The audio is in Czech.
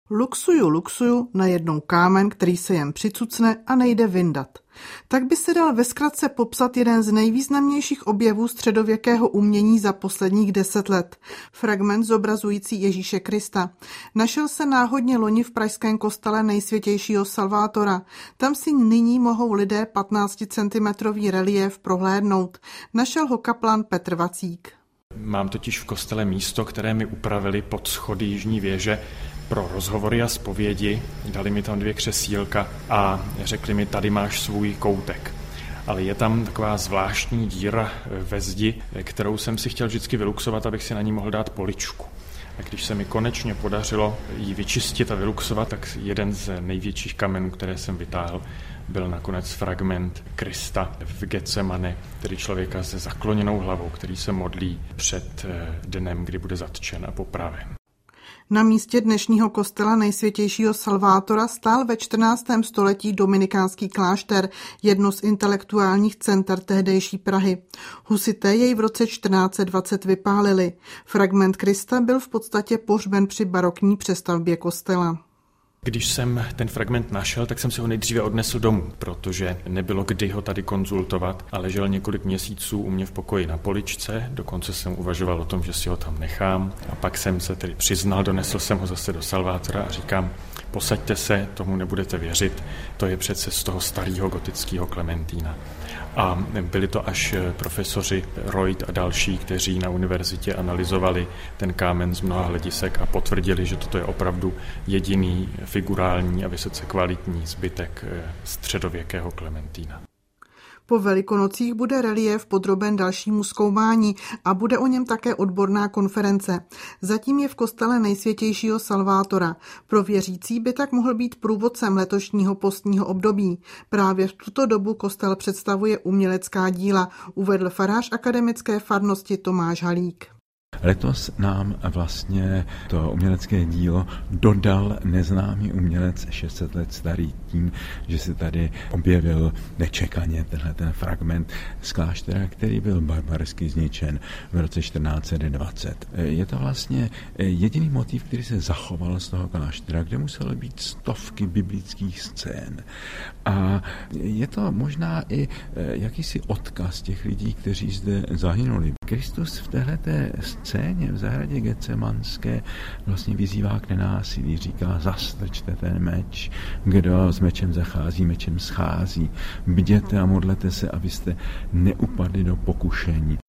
Luxuju, najednou kámen, který se jen přicucne a nejde vyndat. Tak by se dal ve zkratce popsat jeden z nejvýznamnějších objevů středověkého umění za posledních 10 let. Fragment zobrazující Ježíše Krista. Našel se náhodně loni v pražském kostele Nejsvětějšího Salvátora. Tam si nyní mohou lidé 15 cm reliéf prohlédnout. Našel ho kaplan Petr Vacík. Mám totiž v kostele místo, které mi upravili pod schody jižní věže pro rozhovory a zpovědi. Dali mi tam 2 křesílka a řekli mi, tady máš svůj koutek. Ale je tam taková zvláštní díra ve zdi, kterou jsem si chtěl vždycky vyluxovat, abych si na ní mohl dát poličku. A když se mi konečně podařilo ji vyčistit a vyluxovat, tak jeden z největších kamenů, které jsem vytáhl, byl nakonec fragment Krista v Getsemane, tedy člověka se zakloněnou hlavou, který se modlí před dnem, kdy bude zatčen a popraven. Na místě dnešního kostela Nejsvětějšího Salvátora stál ve 14. století dominikánský klášter, jedno z intelektuálních center tehdejší Prahy. Husité jej v roce 1420 vypálili. Fragment Krista byl v podstatě pohřben při barokní přestavbě kostela. Když jsem ten fragment našel, tak jsem si ho nejdříve odnesl domů, protože nebylo kdy ho tady konzultovat a ležel několik měsíců u mě v pokoji na poličce, dokonce jsem uvažoval o tom, že si ho tam nechám a pak jsem se tedy přiznal, donesl jsem ho zase do Salvátora a říkám, posaďte se, tomu nebudete věřit, to je přece z toho starého gotického Klementína. A byli to až profesoři Reut a další, kteří na univerzitě analyzovali ten kámen z mnoha hledisek a potvrdili, že toto je opravdu jediný figurální a vysoce kvalitní zbytek středověkého Klementína. Po Velikonocích bude reliéf podroben dalšímu zkoumání a bude o něm také odborná konference. Zatím je v kostele Nejsvětějšího Salvátora. Pro věřící by tak mohl být průvodcem letošního postního období. Právě v tuto dobu kostel představuje umělecká díla, uvedl farář akademické farnosti Tomáš Halík. Letos nám vlastně to umělecké dílo dodal neznámý umělec 600 let starý tím, že se tady objevil nečekaně ten fragment z kláštera, který byl barbarsky zničen v roce 1420. Je to vlastně jediný motiv, který se zachoval z toho kláštera, kde muselo být stovky biblických scén. A je to možná i jakýsi odkaz těch lidí, kteří zde zahynuli. Kristus v téhleté scéně v zahradě Getsemanské vlastně vyzývá k nenásilí, říká, zastrčte ten meč, kdo s mečem zachází, mečem schází, bděte a modlete se, abyste neupadli do pokušení.